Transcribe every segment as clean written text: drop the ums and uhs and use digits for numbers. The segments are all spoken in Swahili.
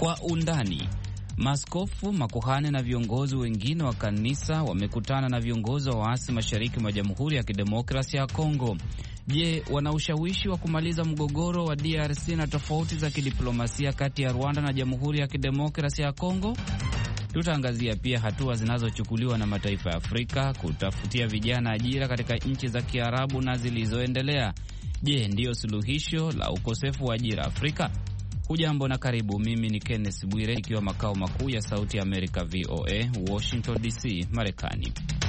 Kwa undani. Maaskofu, makuhani na viongozi wengine wa kanisa wamekutana na viongozi wa waasi mashariki mwa Jamhuri ya Kidemokrasia ya Kongo. Je, wana ushawishi wa kumaliza mgogoro wa DRC na tofauti za kidiplomasia kati ya Rwanda na Jamhuri ya Kidemokrasia ya Kongo? Tutaangazia pia hatua zinazochukuliwa na mataifa ya Afrika kutafutia vijana ajira katika nchi za Kiarabu na zilizoendelea. Je, ndiyo suluhisho la ukosefu wa ajira Afrika? Hujambo na karibu. Mimi ni Kenneth Bwire, ikiwa makao makuu ya Sauti ya Amerika VOA, Washington DC, Marekani.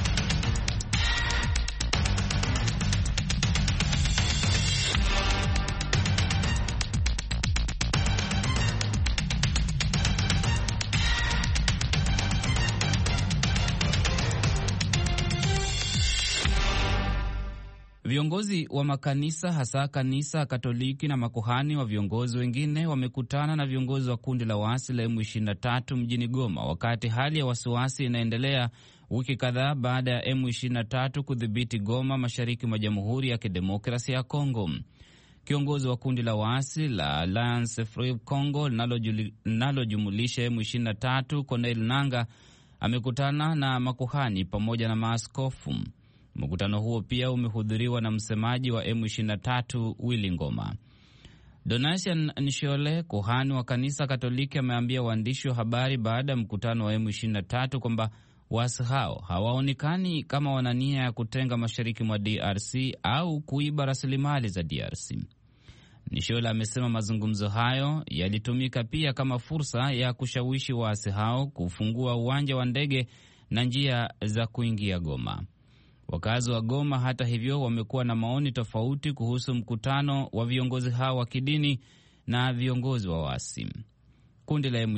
Viongozi wa makanisa, hasa kanisa Katoliki na makuhani wa viongozi wengine wamekutana na viongozi wa kundi la waasi la M23 mjini Goma, wakati hali ya wasiwasi inaendelea wiki kadhaa baada ya M23 kudhibiti Goma, mashariki mwa Jamhuri ya Kidemokrasia ya Kongo. Kiongozi wa kundi la waasi la Alliance Free Congo linalojumulisha M23, Corneille Nangaa, amekutana na makuhani pamoja na maaskofu. Mkutano huo pia umehudhuriwa na msemaji wa M23 Willy Ngoma. Donatien Nshole, kuhani wa kanisa Katoliki, ameambia waandishi wa habari baada ya mkutano wa M23 kwamba waasi hao hawaonekani kama wana nia ya kutenga mashariki mwa DRC au kuiba rasilimali za DRC. Nshole amesema mazungumzo hayo yalitumika pia kama fursa ya kushawishi waasi hao kufungua uwanja wa ndege na njia za kuingia Goma. Wakazi wa Goma, hata hivyo, wamekuwa na maoni tofauti kuhusu mkutano wa viongozi hao wa kidini na viongozi wa waasi. Kundi la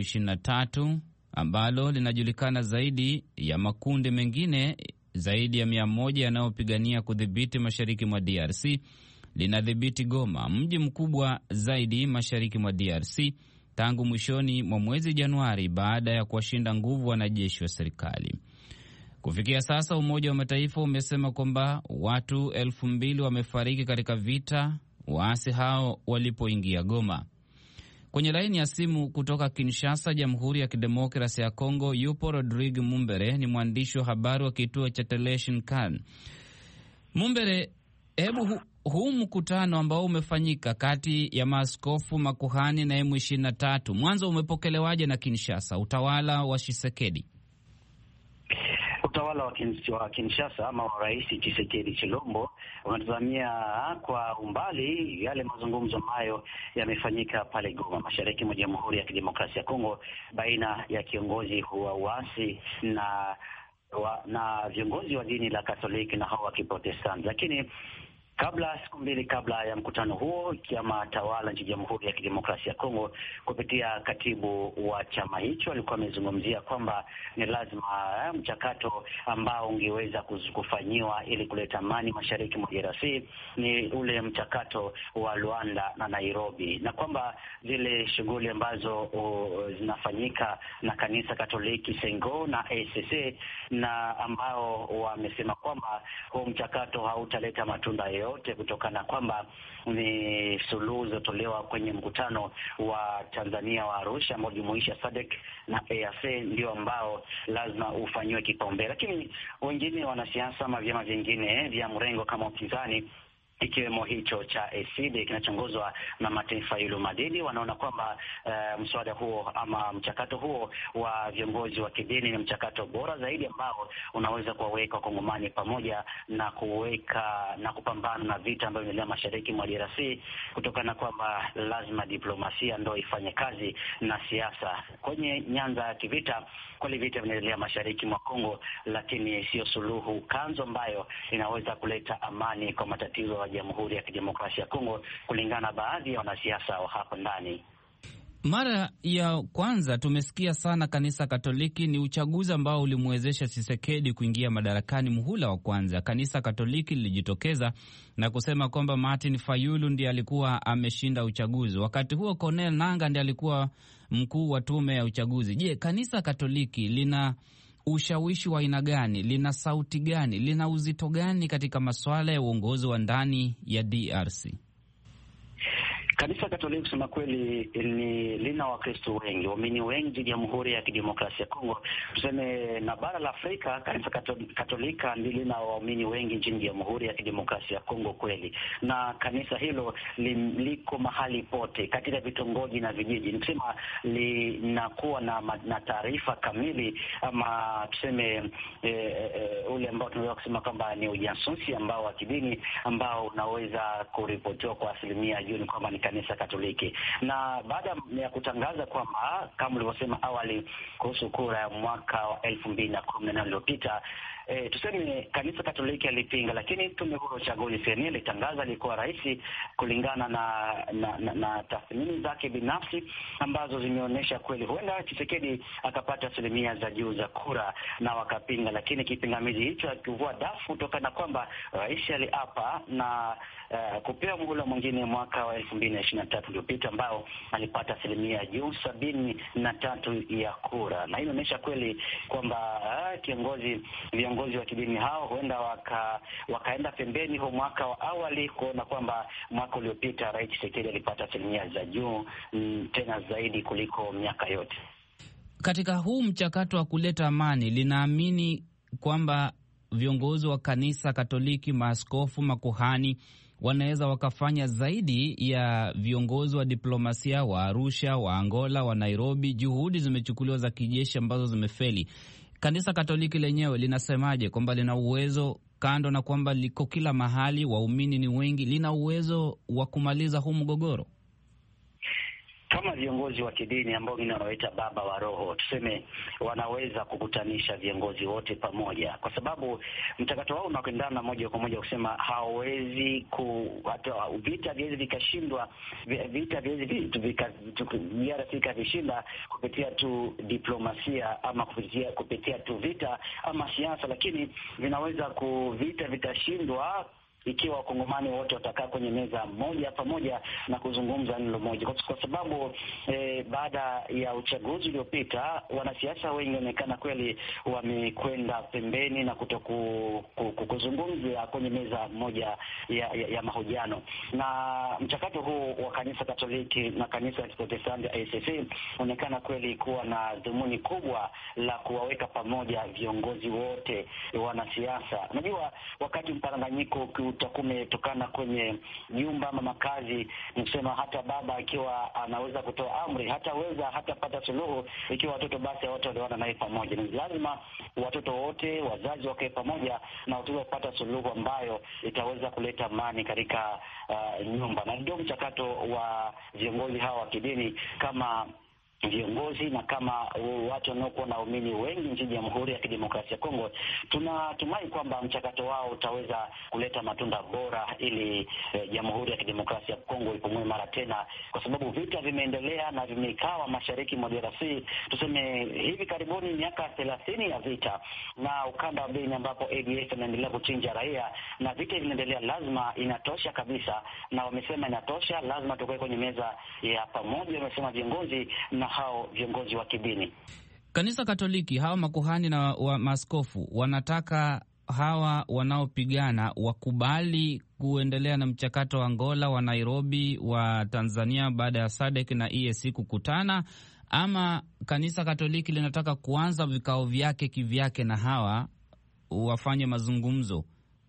M23 ambalo linajulikana zaidi ya makundi mengine zaidi ya 100 yanayopigania kudhibiti mashariki mwa DRC, linadhibiti Goma, mji mkubwa zaidi mashariki mwa DRC, tangu mwishoni mwa mwezi Januari baada ya kuwashinda nguvu wanajeshi wa serikali. Kufikia sasa, Umoja wa Mataifa umesema kwamba watu 2,000 wamefariki katika vita waasi hao walipoingia Goma. Kwenye laini ya simu kutoka Kinshasa, Jamhuri ya Kidemokrasia ya Kongo, yupo Rodrigue Mumbere, ni mwandishi wa habari wa kituo cha Television Kan. Mumbere, hebu huu mkutano ambao umefanyika kati ya maaskofu, makuhani na M23, mwanzo umepokelewaje na Kinshasa, utawala wa Tshisekedi? Utawala wa Kinshasa ama wa Rais Tshisekedi Chilombo unatazamia kwa umbali yale mazungumzo ambayo yamefanyika pale Goma, mashariki mwa Jamhuri ya Kidemokrasia ya Kongo, baina ya kiongozi wa uasi na viongozi wa dini la Katoliki na hao wa Kiprotestanti. Lakini siku mbili kabla ya mkutano huo, chama tawala nchini Jamhuri ya Kidemokrasia ya Kongo kupitia katibu wa chama hicho alikuwa amezungumzia kwamba ni lazima mchakato ambao ungeweza kufanyiwa ili kuleta amani mashariki mwa DRC ni ule mchakato wa Luanda na Nairobi, na kwamba zile shughuli ambazo zinafanyika na kanisa Katoliki Sengo na ACC na ambao wamesema kwamba huo mchakato hautaleta matunda yote kutokana kwamba ni suluhu zilizotolewa kwenye mkutano wa Tanzania wa Arusha ambao jumuisha SADC na EAC ndio ambao lazima ufanyiwe kipaumbele. Lakini wengine wanasiasa ama vyama vingine vya mrengo kama upinzani, ikiwemo hicho cha ACD kinachoongozwa na mataifa yule madini, wanaona kwamba mswada huo ama mchakato huo wa viongozi wa kidini ni mchakato bora zaidi ambao unaweza kuwaweka Wakongomani pamoja na kupambana na vita ambavyo vinaendelea mashariki mwa DRC, kutokana kwamba lazima diplomasia ndio ifanye kazi na siasa kwenye nyanza ya kivita. Kwa vita vinaendelea mashariki mwa Kongo, lakini sio suluhu kanzo ambayo inaweza kuleta amani kwa matatizo ya Jamhuri ya Kidemokrasia ya Kongo, kulingana na baadhi ya wanasiasa wa hapa ndani. Mara ya kwanza tumesikia sana kanisa Katoliki, ni uchaguzi ambao ulimwezesha Tshisekedi kuingia madarakani muhula wa kwanza. Kanisa Katoliki lilijitokeza na kusema kwamba Martin Fayulu ndiye alikuwa ameshinda uchaguzi. Wakati huo Corneille Nangaa ndiye alikuwa mkuu wa tume ya uchaguzi. Je, kanisa Katoliki lina ushawishi wa aina gani? Lina sauti gani? Lina uzito gani katika masuala ya uongozi wa ndani ya DRC? Kanisa Katoliki kusema kweli lina Wakristo wengi, waamini wengi Jamhuri ya Kidemokrasia ya Kongo. Tuseme na bara la Afrika, Kanisa Katolika lina waamini wengi nchini Jamhuri ya Kidemokrasia ya Kongo kweli. Na kanisa hilo liko mahali pote katika vitongoji na vijiji. Nikisema linakuwa na taarifa kamili, ama tuseme ule ambao tunaweza kusema kwamba ni ujasusi ambao wa kidini ambao unaweza kuripotiwa kwa asilimia juu, ni kwamba ni Kanisa Katoliki. Na baada ya kutangaza kwamba kama ulivyosema awali kuhusu kura ya mwaka wa 2018 uliopita, tuseme Kanisa Katoliki alipinga, lakini tume huru ya uchaguzi CENI ilitangaza alikuwa rais kulingana na tathmini zake binafsi ambazo zimeonyesha kweli huenda Tshisekedi akapata asilimia za juu za kura na wakapinga. Lakini kipingamizi hicho hakikuwa dafu kutokana na kwamba rais aliapa na kupewa muhula mwingine mwaka wa 2023 uliopita ambao alipata asilimia juu 73 ya kura. Na hii inaonyesha kweli kwamba viongozi wa kidini hao huenda wakaenda pembeni huo mwaka wa awali kuona kwamba mwaka uliopita rais Tshisekedi alipata asilimia za juu tena zaidi kuliko miaka yote. Katika huu mchakato wa kuleta amani, linaamini kwamba viongozi wa Kanisa Katoliki, maaskofu, makuhani wanaweza wakafanya zaidi ya viongozi wa diplomasia wa Arusha, wa Angola, wa Nairobi. Juhudi zimechukuliwa za kijeshi ambazo zimefeli. Kanisa Katoliki lenyewe linasemaje kwamba lina uwezo, kando na kwamba liko kila mahali, waumini ni wengi, lina uwezo wa kumaliza huu mgogoro? Kama viongozi wa kidini ambao mimi nawaita baba wa roho, tuseme wanaweza kukutanisha viongozi wote pamoja, kwa sababu mchakato wao unakwendana moja kwa moja kusema hawezi hata vita viwezi vikashindwa, vita viwezi vikavishinda kupitia tu diplomasia ama kupitia tu vita ama siasa, lakini vita vitashindwa ikiwa wakongomani wote watakaa kwenye meza moja pamoja na kuzungumza neno moja, kwa sababu baada ya uchaguzi uliopita wanasiasa wengi wanaonekana kweli wamekwenda pembeni na kuzungumza kwenye meza moja ya mahojiano. Na mchakato huu wa Kanisa Katoliki na Kanisa la Kiprotestanti ICC unaonekana kweli kuwa na dhumuni kubwa la kuwaweka pamoja viongozi wote wanasiasa. Unajua, wakati mparanganyiko utakumetokana kwenye nyumba ama makazi, nisema hata baba akiwa anaweza kutoa amri hatapata suluhu ikiwa watoto basi wote waliona naye pamoja. Ni lazima watoto wote, wazazi wakae pamoja na watoto wapata suluhu ambayo itaweza kuleta amani katika nyumba. Na ndio mchakato wa viongozi hawa wa kidini kama viongozi na kama watu wanaokuwa na waumini wengi nchini Jamhuri ya Kidemokrasia ya Kongo. Tunatumai kwamba mchakato wao utaweza kuleta matunda bora ili Jamhuri ya Kidemokrasia ya Kongo ipumue mara tena, kwa sababu vita vimeendelea na vimekawa mashariki mwa DRC. Tuseme hivi karibuni miaka 30 ya vita na ukanda wa Beni ambapo ADF inaendelea kuchinja raia na vita vinaendelea. Lazima inatosha kabisa, na wamesema inatosha, lazima tukae kwenye meza ya pamoja, wamesema viongozi na hao viongozi wa kidini. Kanisa Katoliki, hawa makuhani na maaskofu wanataka hawa wanaopigana wakubali kuendelea na mchakato wa Angola, wa Nairobi, wa Tanzania baada ya SADC na EAC kukutana, ama Kanisa Katoliki linataka kuanza vikao vyake kivyake na hawa wafanye mazungumzo?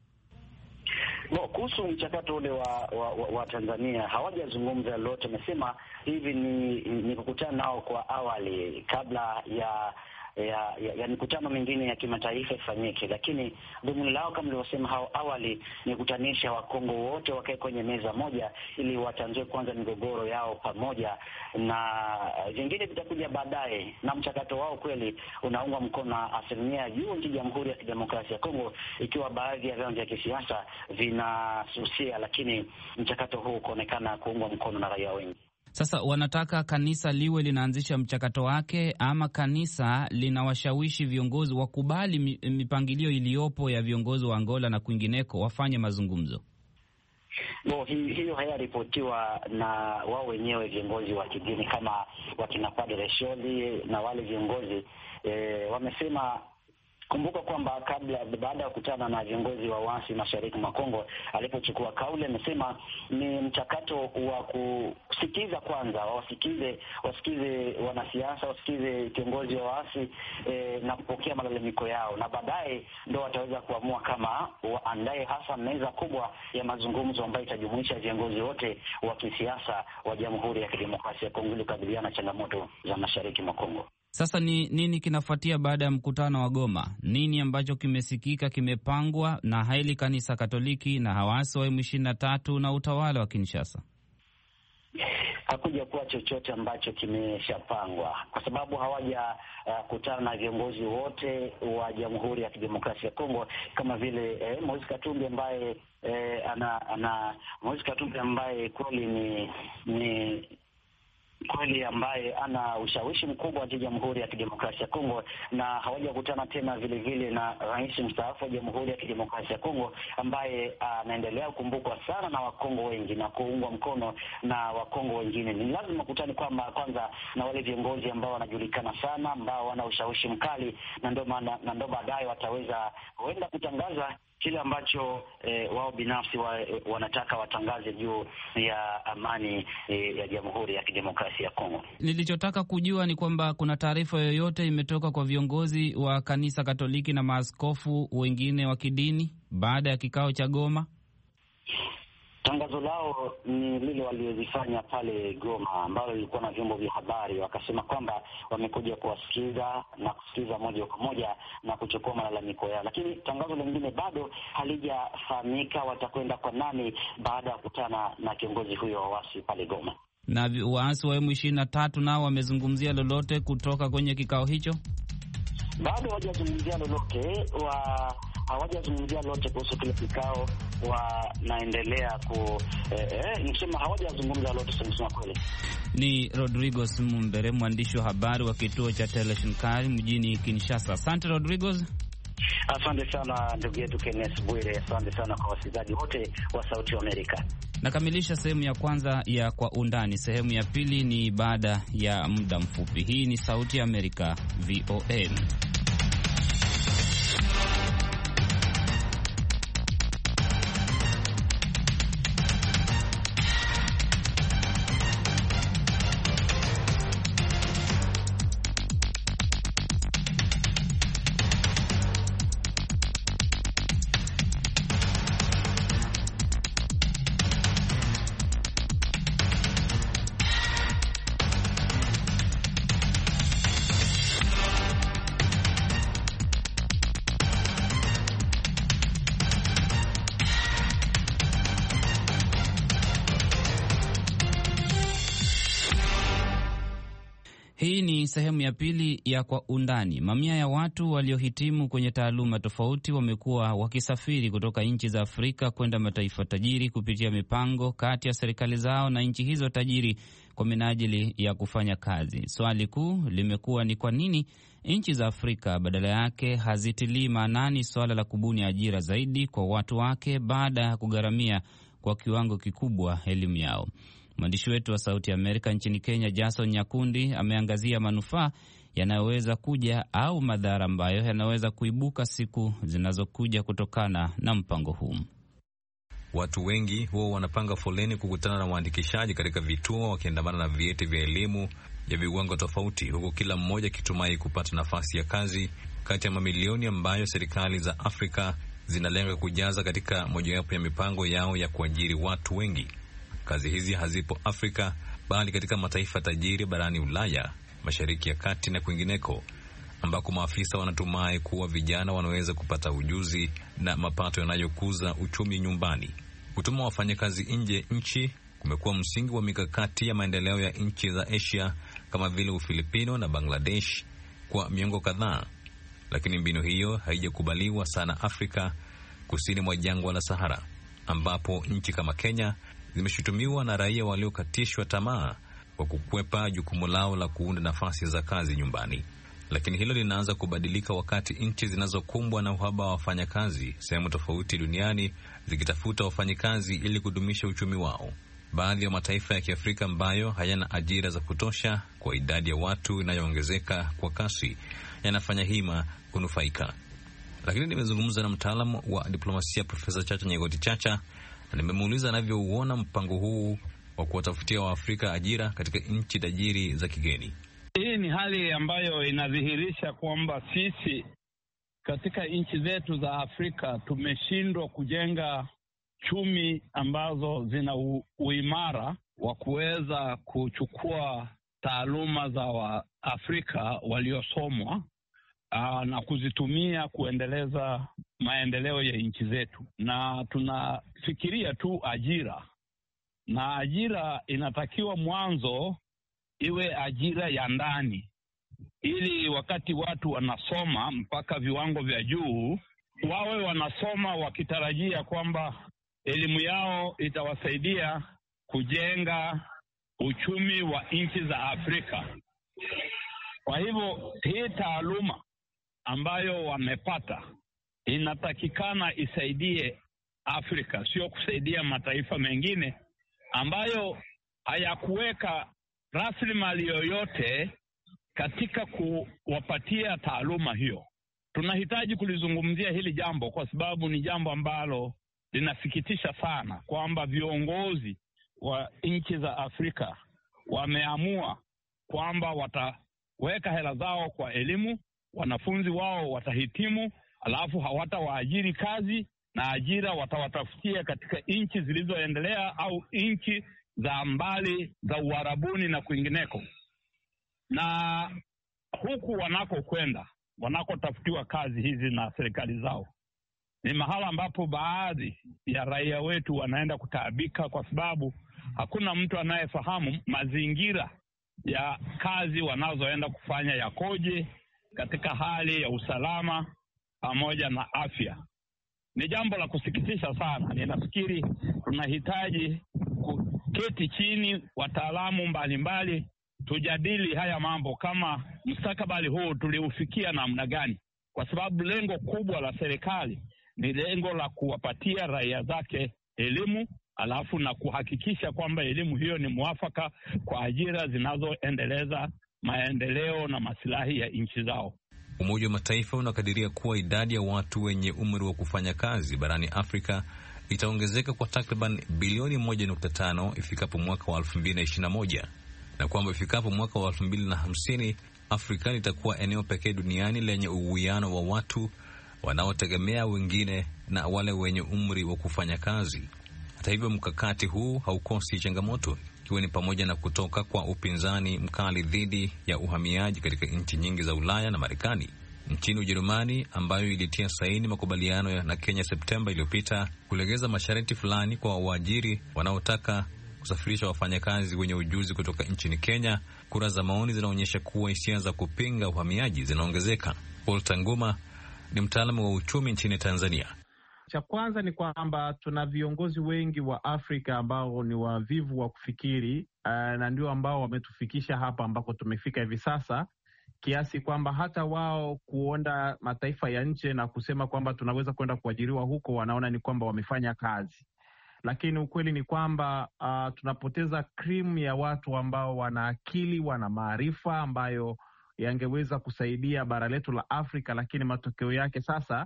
Kuhusu mchakato ule wa Tanzania hawajazungumza lolote. Wamesema hivi ni kukutana nao kwa awali kabla ya mikutano mingine ya kimataifa ifanyike, lakini dhumuni lao kama nilivyosema hao awali ni kutanisha Wakongo wote wakae kwenye meza moja ili watanzue kwanza migogoro yao pamoja, na vingine vitakuja baadaye. Na mchakato wao kweli unaungwa mkono na asilimia juu nchini Jamhuri ya Kidemokrasia ya Kongo, ikiwa baadhi ya vyama vya kisiasa vinasusia, lakini mchakato huu kuonekana kuungwa mkono na raia wengi. Sasa wanataka kanisa liwe linaanzisha mchakato wake, ama kanisa linawashawishi viongozi wakubali mipangilio iliyopo ya viongozi wa Angola na kwingineko wafanye mazungumzo? Hiyo hayaripotiwa na wao wenyewe viongozi wa kidini kama wakina Padre Sholi na wale viongozi wamesema Kumbuka kwamba baada ya kukutana na viongozi wa waasi mashariki mwa Kongo, alipochukua kauli amesema ni mchakato wa kusikiza kwanza, wasikize wanasiasa, wasikize kiongozi wa waasi na kupokea malalamiko yao, na baadaye ndio wataweza kuamua kama waandae hasa meza kubwa ya mazungumzo ambayo itajumuisha viongozi wote wa kisiasa wa Jamhuri ya Kidemokrasia ya Kongo ili kukabiliana na changamoto za mashariki mwa Kongo. Sasa ni nini kinafuatia baada ya mkutano wa Goma? Nini ambacho kimesikika, kimepangwa na hili kanisa Katoliki na hawasi wa M23 na utawala wa Kinshasa? Hakuja kuwa chochote ambacho kimeshapangwa kwa sababu hawaja kutana na viongozi wote wa Jamhuri ya Kidemokrasia ya Kongo, kama vile Moise Katumbi ambaye Moise Katumbi ambaye kweli ambaye ana ushawishi mkubwa wa Jamhuri ya Kidemokrasia ya Kongo, na hawajakutana tena vile vile na rais mstaafu wa Jamhuri ya Kidemokrasia ya Kongo ambaye anaendelea kukumbukwa sana na Wakongo wengi na kuungwa mkono na Wakongo wengine. Ni lazima kutani kwamba kwanza na wale viongozi ambao wanajulikana sana, ambao wana ushawishi mkali, na ndio baadaye wataweza huenda kutangaza kile ambacho wao binafsi wanataka watangaze juu ya amani ya Jamhuri ya Kidemokrasia ya Kongo. Nilichotaka kujua ni kwamba kuna taarifa yoyote imetoka kwa viongozi wa kanisa Katoliki na maaskofu wengine wa kidini baada ya kikao cha Goma? Tangazo lao ni lile waliozifanya pale Goma, ambalo lilikuwa na vyombo vya habari. Wakasema kwamba wamekuja kuwasikiza na kusikiza moja kwa moja na kuchukua malalamiko yao, lakini tangazo lingine bado halijafahamika watakwenda kwa nani baada ya kukutana na kiongozi huyo wa waasi pale Goma. Na waasi wa M23 nao wamezungumzia lolote kutoka kwenye kikao hicho? Bado hawajazungumzia lolote kuhusu kile kikao. Wanaendelea nisema hawajazungumza lolote, sema kweli. Ni Rodriguez Mumbere, mwandishi wa habari wa kituo cha Teleshinkari mjini Kinshasa. Asante Rodriguez. Asante sana ndugu yetu Kenneth Bwire. Asante sana kwa wasikilizaji wote wa Sauti ya Amerika. Nakamilisha sehemu ya kwanza ya Kwa Undani. Sehemu ya pili ni baada ya muda mfupi. Hii ni Sauti ya Amerika, VOA. Hii ni sehemu ya pili ya Kwa Undani. Mamia ya watu waliohitimu kwenye taaluma tofauti wamekuwa wakisafiri kutoka nchi za Afrika kwenda mataifa tajiri kupitia mipango kati ya serikali zao na nchi hizo tajiri kwa minajili ya kufanya kazi. Swali kuu limekuwa ni kwa nini nchi za Afrika badala yake hazitilii maanani swala la kubuni ajira zaidi kwa watu wake baada ya kugharamia kwa kiwango kikubwa elimu yao. Mwandishi wetu wa Sauti ya Amerika nchini Kenya, Jason Nyakundi, ameangazia manufaa yanayoweza kuja au madhara ambayo yanaweza kuibuka siku zinazokuja kutokana na mpango huu. Watu wengi huwa wanapanga foleni kukutana na waandikishaji katika vituo wakiandamana na vyeti vya elimu ya viwango tofauti, huku kila mmoja akitumai kupata nafasi ya kazi kati ya mamilioni ambayo serikali za Afrika zinalenga kujaza katika mojawapo ya mipango yao ya kuajiri watu wengi. Kazi hizi hazipo Afrika bali katika mataifa tajiri barani Ulaya, Mashariki ya Kati na kwingineko, ambako maafisa wanatumai kuwa vijana wanaweza kupata ujuzi na mapato yanayokuza uchumi nyumbani. Kutuma wafanyakazi nje nchi kumekuwa msingi wa mikakati ya maendeleo ya nchi za Asia kama vile Ufilipino na Bangladesh kwa miongo kadhaa, lakini mbinu hiyo haijakubaliwa sana Afrika kusini mwa jangwa la Sahara, ambapo nchi kama Kenya zimeshutumiwa na raia waliokatishwa tamaa kwa kukwepa jukumu lao la kuunda nafasi za kazi nyumbani. Lakini hilo linaanza kubadilika wakati nchi zinazokumbwa na uhaba wa wafanyakazi sehemu tofauti duniani zikitafuta wafanyakazi ili kudumisha uchumi wao. Baadhi ya mataifa ya Kiafrika ambayo hayana ajira za kutosha kwa idadi ya watu inayoongezeka kwa kasi yanafanya hima kunufaika. Lakini nimezungumza na mtaalamu wa diplomasia Profesa Chacha Nyegoti Chacha na nimemuuliza anavyouona mpango huu wa kuwatafutia Waafrika ajira katika nchi tajiri za kigeni. Hii ni hali ambayo inadhihirisha kwamba sisi katika nchi zetu za Afrika tumeshindwa kujenga chumi ambazo zina uimara wa kuweza kuchukua taaluma za Waafrika waliosomwa na kuzitumia kuendeleza maendeleo ya nchi zetu. Na tunafikiria tu ajira, na ajira inatakiwa mwanzo iwe ajira ya ndani, ili wakati watu wanasoma mpaka viwango vya juu, wawe wanasoma wakitarajia kwamba elimu yao itawasaidia kujenga uchumi wa nchi za Afrika. Kwa hivyo hii taaluma ambayo wamepata inatakikana isaidie Afrika, sio kusaidia mataifa mengine ambayo hayakuweka rasilimali yoyote katika kuwapatia taaluma hiyo. Tunahitaji kulizungumzia hili jambo kwa sababu ni jambo ambalo linasikitisha sana kwamba viongozi wa nchi za Afrika wameamua kwamba wataweka hela zao kwa elimu, wanafunzi wao watahitimu, alafu hawatawaajiri kazi, na ajira watawatafutia katika nchi zilizoendelea au nchi za mbali za Uarabuni na kwingineko. Na huku wanakokwenda, wanakotafutiwa kazi hizi na serikali zao, ni mahala ambapo baadhi ya raia wetu wanaenda kutaabika, kwa sababu hakuna mtu anayefahamu mazingira ya kazi wanazoenda kufanya yakoje katika hali ya usalama pamoja na afya. Ni jambo la kusikitisha sana. Ninafikiri tunahitaji kuketi chini, wataalamu mbalimbali, tujadili haya mambo, kama mustakabali huu tuliufikia namna gani, kwa sababu lengo kubwa la serikali ni lengo la kuwapatia raia zake elimu, alafu na kuhakikisha kwamba elimu hiyo ni mwafaka kwa ajira zinazoendeleza maendeleo na maslahi ya nchi zao. Umoja wa Mataifa unakadiria kuwa idadi ya watu wenye umri wa kufanya kazi barani Afrika itaongezeka kwa takriban bilioni 1.5 ifikapo mwaka wa 2021, na kwamba ifikapo mwaka wa 2050 Afrika litakuwa eneo pekee duniani lenye uwiano wa watu wanaotegemea wengine na wale wenye umri wa kufanya kazi. Hata hivyo, mkakati huu haukosi changamoto, ikiwa ni pamoja na kutoka kwa upinzani mkali dhidi ya uhamiaji katika nchi nyingi za Ulaya na Marekani. Nchini Ujerumani, ambayo ilitia saini makubaliano na Kenya Septemba iliyopita kulegeza masharti fulani kwa waajiri wanaotaka kusafirisha wafanyakazi wenye ujuzi kutoka nchini Kenya, kura za maoni zinaonyesha kuwa hisia za kupinga uhamiaji zinaongezeka. Paul Tanguma ni mtaalamu wa uchumi nchini Tanzania. Cha kwanza ni kwamba tuna viongozi wengi wa Afrika ambao ni wavivu wa kufikiri, na ndio ambao wametufikisha hapa ambako tumefika hivi sasa, kiasi kwamba hata wao kuona mataifa ya nje na kusema kwamba tunaweza kwenda kuajiriwa huko, wanaona ni kwamba wamefanya kazi. Lakini ukweli ni kwamba tunapoteza cream ya watu ambao wana akili, wana maarifa ambayo yangeweza kusaidia bara letu la Afrika, lakini matokeo yake sasa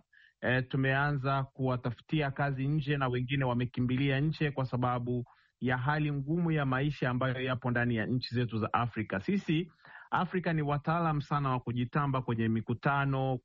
tumeanza kuwatafutia kazi nje, na wengine wamekimbilia nje kwa sababu ya hali ngumu ya maisha ambayo yapo ndani ya nchi zetu za Afrika. Sisi Afrika ni wataalam sana wa kujitamba kwenye mikutano,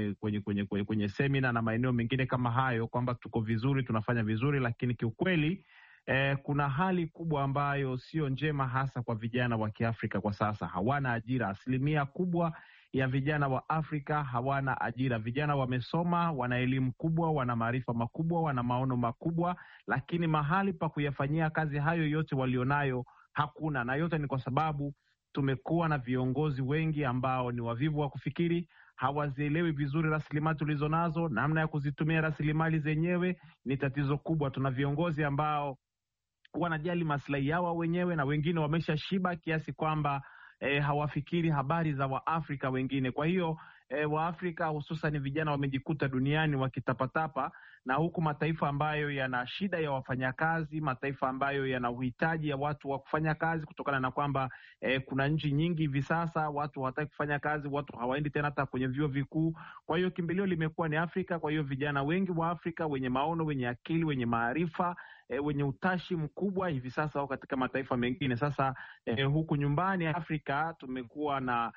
kwenye semina na maeneo mengine kama hayo, kwamba tuko vizuri, tunafanya vizuri, lakini kiukweli kuna hali kubwa ambayo sio njema, hasa kwa vijana wa Kiafrika kwa sasa. Hawana ajira. Asilimia kubwa ya vijana wa Afrika hawana ajira. Vijana wamesoma, wana elimu kubwa, wana maarifa makubwa, wana maono makubwa, lakini mahali pa kuyafanyia kazi hayo yote walionayo hakuna. Na yote ni kwa sababu tumekuwa na viongozi wengi ambao ni wavivu wa kufikiri, hawazielewi vizuri rasilimali tulizo nazo, namna ya kuzitumia rasilimali zenyewe ni tatizo kubwa. Tuna viongozi ambao wanajali maslahi yao wenyewe, na wengine wamesha shiba kiasi kwamba hawafikiri habari za Waafrika wengine. Kwa hiyo Waafrika hususan vijana wamejikuta duniani wakitapatapa, na huku mataifa ambayo yana shida ya wafanyakazi, mataifa ambayo yana uhitaji ya watu wa kufanya kazi, kutokana na kwamba kuna nchi nyingi hivi sasa watu hawataki kufanya kazi, watu hawaendi tena hata kwenye vyuo vikuu. Kwa hiyo kimbilio limekuwa ni Afrika. Kwa hiyo vijana wengi wa Afrika wenye maono, wenye akili, wenye maarifa, wenye utashi mkubwa hivi sasa wako katika mataifa mengine. Sasa huku nyumbani Afrika tumekuwa na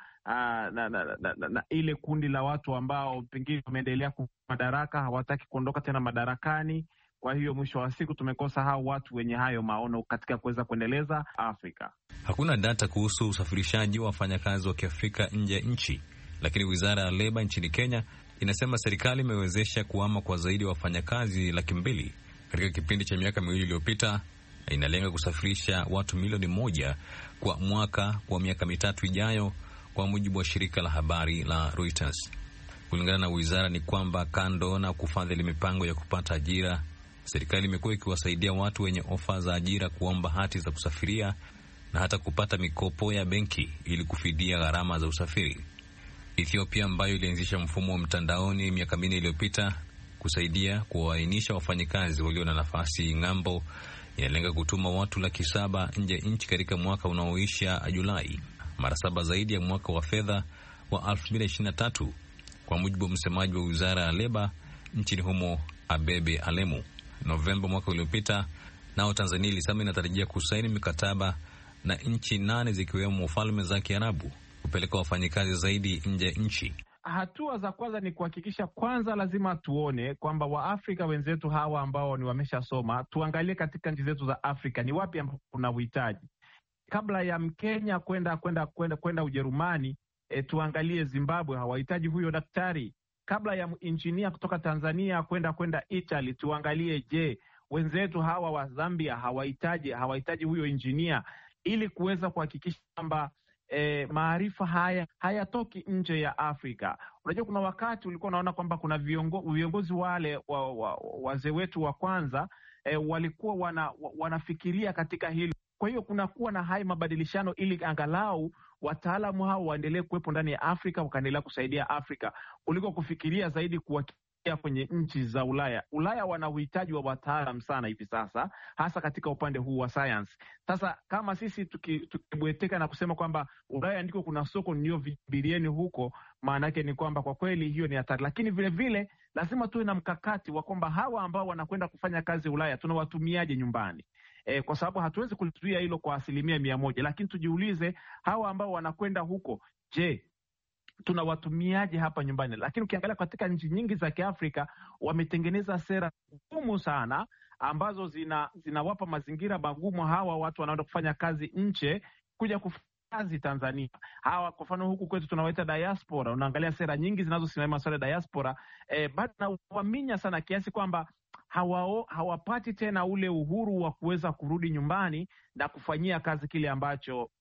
ile kundi la watu ambao pengine wameendelea madaraka, hawataki kuondoka tena madarakani. Kwa hiyo mwisho wa siku tumekosa hao watu wenye hayo maono katika kuweza kuendeleza Afrika. Hakuna data kuhusu usafirishaji wa wafanyakazi wa Kiafrika nje ya nchi, lakini Wizara ya Leba nchini Kenya inasema serikali imewezesha kuhama kwa zaidi ya wafanyakazi 200,000 katika kipindi cha miaka 2 iliyopita, na inalenga kusafirisha watu milioni 1 kwa mwaka kwa miaka 3 ijayo, kwa mujibu wa shirika la habari la Reuters. Kulingana na wizara ni kwamba kando na kufadhili mipango ya kupata ajira, serikali imekuwa ikiwasaidia watu wenye ofa za ajira kuomba hati za kusafiria na hata kupata mikopo ya benki ili kufidia gharama za usafiri. Ethiopia, ambayo ilianzisha mfumo wa mtandaoni miaka 4 iliyopita kusaidia kuwaainisha wafanyikazi walio na nafasi ng'ambo, inalenga kutuma watu 700,000 nje nchi katika mwaka unaoisha Julai, mara 7 zaidi ya mwaka wa fedha wa 2023, kwa mujibu wa msemaji wa Wizara ya Leba nchini humo Abebe Alemu. Novemba mwaka uliopita, nao Tanzania ilisema inatarajia kusaini mikataba na nchi 8 zikiwemo Falme za Kiarabu kupeleka wafanyikazi zaidi nje nchi. Hatua za kwanza ni kuhakikisha kwanza lazima tuone kwamba Waafrika wenzetu hawa ambao ni wameshasoma, tuangalie katika nchi zetu za Afrika ni wapi ambapo kuna uhitaji. Kabla ya Mkenya kwenda Ujerumani, tuangalie Zimbabwe hawahitaji huyo daktari. Kabla ya injinia kutoka Tanzania kwenda Italy, tuangalie je, wenzetu hawa wa Zambia hawahitaji huyo injinia, ili kuweza kuhakikisha kwamba maarifa haya hayatoki nje ya Afrika. Unajua, kuna wakati ulikuwa unaona kwamba kuna viongozi wale wazee wetu wa kwanza walikuwa wanafikiria katika hilo. Kwa hiyo kunakuwa na haya mabadilishano ili angalau wataalamu hao waendelee kuwepo ndani ya Afrika, wakaendelea kusaidia Afrika, kuliko kufikiria zaidi kuwakia kwenye nchi za Ulaya. Ulaya wana uhitaji wa wataalam sana hivi sasa, hasa katika upande huu wa science. Sasa kama sisi tukibweteka na kusema kwamba Ulaya ndiko kuna soko, ndio vibirieni huko, maana yake ni kwamba kwa kweli hiyo ni hatari. Lakini vile vile lazima tuwe na mkakati wa kwamba hawa ambao wanakwenda kufanya kazi Ulaya tunawatumiaje nyumbani? Kwa sababu hatuwezi kuzuia hilo kwa 100%, lakini tujiulize hawa ambao wanakwenda huko, je, tunawatumiaje hapa nyumbani? Lakini ukiangalia katika nchi nyingi za Kiafrika wametengeneza sera ngumu sana ambazo zinawapa mazingira magumu hawa watu wanaenda kufanya kazi nje kuja kufanya kazi Tanzania. Hawa kwa mfano huku kwetu tunawaita diaspora. Unaangalia sera nyingi zinazosimamia masuala ya diaspora, bado nawaminya sana kiasi kwamba hawapati tena ule uhuru wa kuweza kurudi nyumbani na kufanyia kazi kile ambacho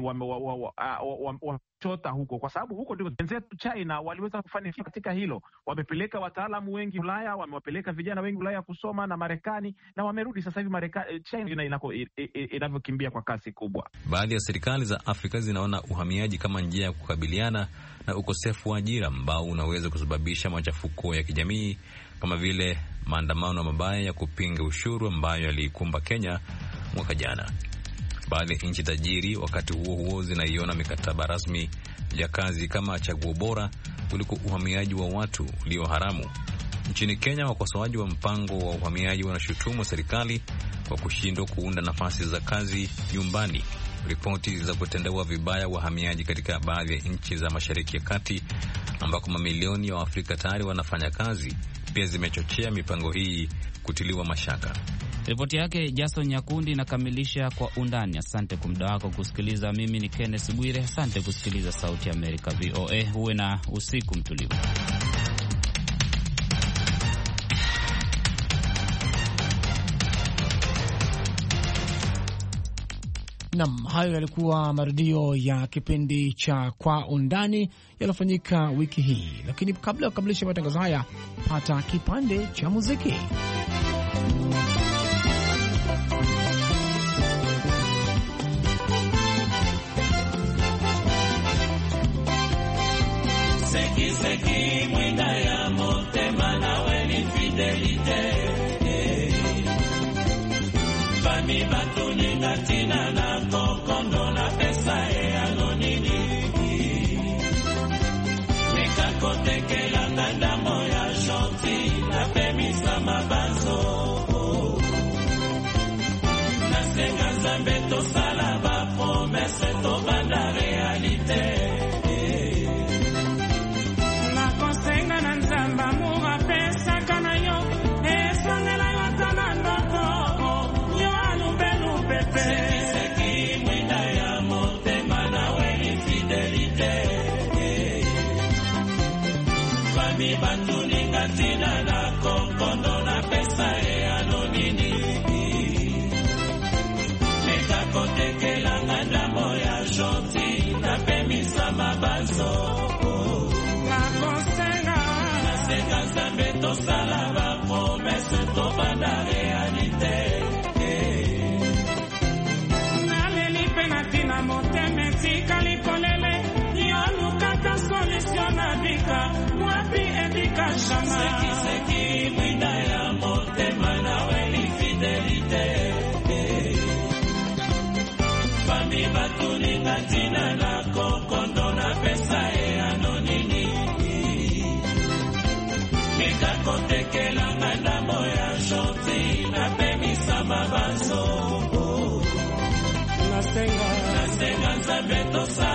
wamechota huko, kwa sababu huko ndio wenzetu China waliweza kufanikiwa katika hilo. Wamepeleka wataalamu wengi Ulaya, wamewapeleka vijana wengi Ulaya kusoma na Marekani, na wamerudi sasa hivi China inavyokimbia kwa kasi kubwa. Baadhi ya serikali za Afrika zinaona uhamiaji kama njia ya kukabiliana na ukosefu wa ajira ambao unaweza kusababisha machafuko ya kijamii, kama vile maandamano mabaya ya kupinga ushuru ambayo yaliikumba Kenya mwaka jana. Baadhi ya nchi tajiri wakati huo zinaiona mikataba rasmi ya kazi kama chaguo bora kuliko uhamiaji wa watu ulio haramu. Nchini Kenya, wakosoaji wa mpango wa uhamiaji wanashutumu serikali kwa kushindwa kuunda nafasi za kazi nyumbani. Ripoti za kutendewa vibaya wahamiaji katika baadhi ya nchi za Mashariki ya Kati, ambako mamilioni ya Waafrika tayari wanafanya kazi, pia zimechochea mipango hii kutiliwa mashaka. Ripoti yake Jason Nyakundi inakamilisha Kwa Undani. Asante kwa muda wako kusikiliza. Mimi ni Kenneth Bwire. Asante kusikiliza Sauti ya Amerika VOA. Huwe na usiku mtulivu. Nam, hayo yalikuwa marudio ya kipindi cha Kwa Undani yaliyofanyika wiki hii, lakini kabla ya kukamilisha matangazo haya, pata kipande cha muziki. Seki seki mwinda ya motema nawe ni fidelite. Fami batuninga tina na kokondo na pesa e anonini Nikakotekela nganda moya shoti na pemisa mabanzo Nasenga Nzambe tosala ba promesse to banda realite Nakosenga na Nzamba mura pesa kana yo esonela yo tana ndoko yo alubelu pepe Seki mwinda ya motema na weli fidelite Fami batuninga tina na kokondo na pesa e anonini Nekakotekela nganda moya shoti na pemisa mabanzo Nasenga Nzambe tosala ba promesse to banda realite Naleli pena tina moteme tikali kolele Yolukata solution na bika Wapi ebika shama Seki mwinda ya motema na weli fidelite Fami batuninga tina na kokondo na pesa e anonini Nikakotekela nganda moya shoti na pemisa mabanzo Nasenga Nzambe tosala